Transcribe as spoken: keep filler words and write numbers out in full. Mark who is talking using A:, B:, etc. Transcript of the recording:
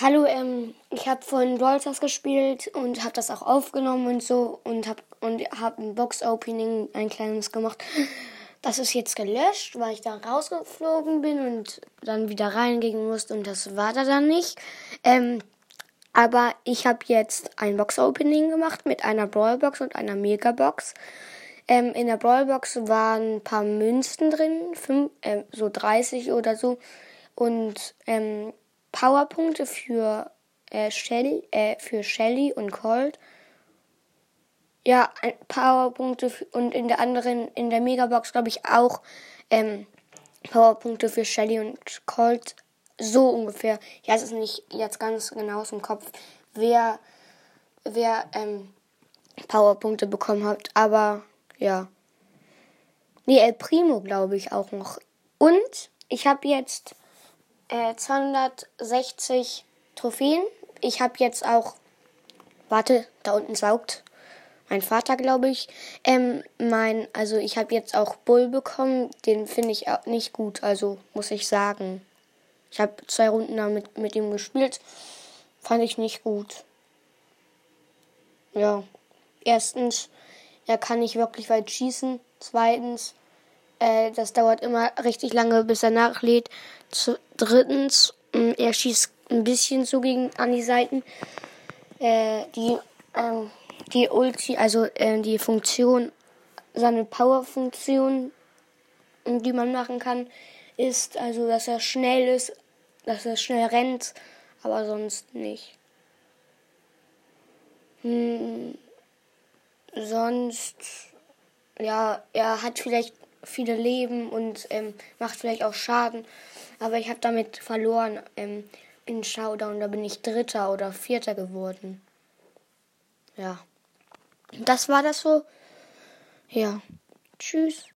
A: Hallo, ähm, ich habe vorhin Brawl Stars gespielt und habe das auch aufgenommen und so und habe und hab ein Box-Opening, ein kleines gemacht. Das ist jetzt gelöscht, weil ich da rausgeflogen bin und dann wieder reingehen musste und das war da dann nicht. Ähm, aber ich habe jetzt ein Box-Opening gemacht mit einer Brawl-Box und einer Mega-Box. Ähm, in der Brawl-Box waren ein paar Münzen drin, fünf, äh, so dreißig oder so. Und ähm, Powerpunkte für, äh, Shelly, äh, für Shelly und Colt. Ja, ein- Powerpunkte f- und in der anderen, in der Megabox, glaube ich, auch ähm, Powerpunkte für Shelly und Colt. So ungefähr. Ich weiß es nicht jetzt ganz genau aus dem Kopf, wer, wer ähm, Powerpunkte bekommen hat. Aber ja. Nee, El Primo glaube ich auch noch. Und ich habe jetzt äh, zweihundertsechzig Trophäen. Ich habe jetzt auch, warte, da unten saugt mein Vater, glaube ich. Ähm, mein, also ich habe jetzt auch Bull bekommen. Den finde ich auch nicht gut, also muss ich sagen. Ich habe zwei Runden damit mit ihm gespielt. Fand ich nicht gut. Ja. Erstens, er kann nicht wirklich weit schießen. Zweitens, äh, das dauert immer richtig lange, bis er nachlädt. Zu, drittens, mh, er schießt ein bisschen so gegen an die Seiten. Äh, die, ähm, die Ulti, also äh, die Funktion, seine Power-Funktion, die man machen kann, ist also, dass er schnell ist, dass er schnell rennt, aber sonst nicht. Hm, sonst, ja, er hat vielleicht viele Leben und ähm, macht vielleicht auch Schaden, aber ich habe damit verloren ähm, in Showdown, da bin ich Dritter oder Vierter geworden. Ja, das war das so. Ja, tschüss.